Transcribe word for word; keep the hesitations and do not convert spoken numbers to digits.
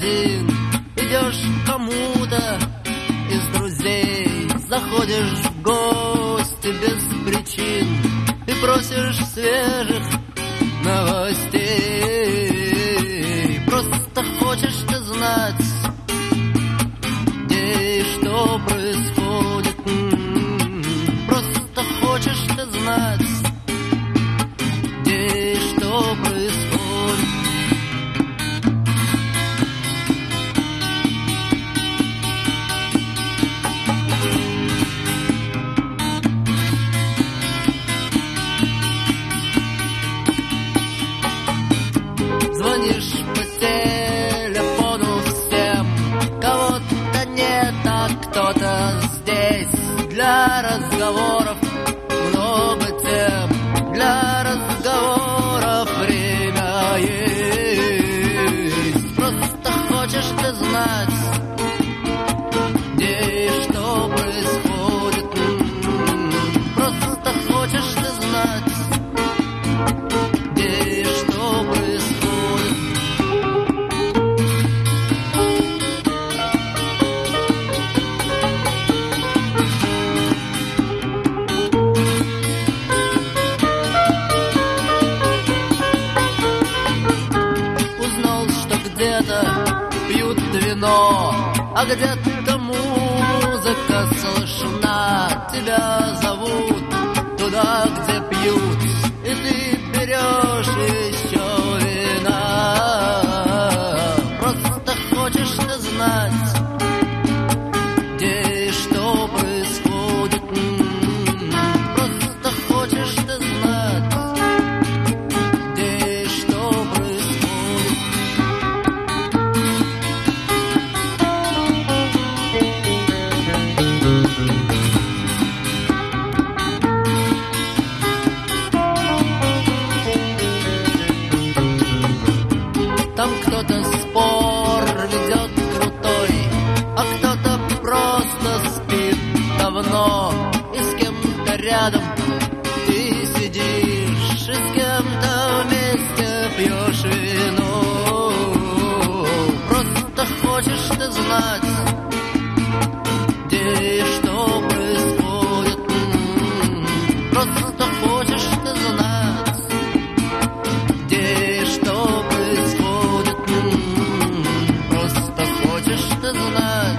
один, идешь к кому-то из друзей, заходишь в гости без причин и просишь свежих новостей. Просто хочешь ты знать, где и что происходит. Просто хочешь ты знать, где и что происходит. Звонишь по телефону всем, кого-то нет, а кто-то здесь. Для разговоров много тем, для разговоров время есть. Просто хочешь ты знать, где и что происходит. Просто хочешь ты знать, где и что происходит. Пьют вино, а где-то музыка слышна. Тебя зовут туда, где пьют, и ты берешь еще вина. Просто хочешь ты знать, где и что происходит. Просто хочешь ты знать, где и что происходит. Там кто-то спор ведет крутой, а кто-то просто спит давно. И с кем-то рядом ты сидишь, и с кем-то вместе пьешь вино. Просто хочешь ты знать, где и что происходит. Просто хочешь ты знать, где и что происходит. Просто хочешь ты знать.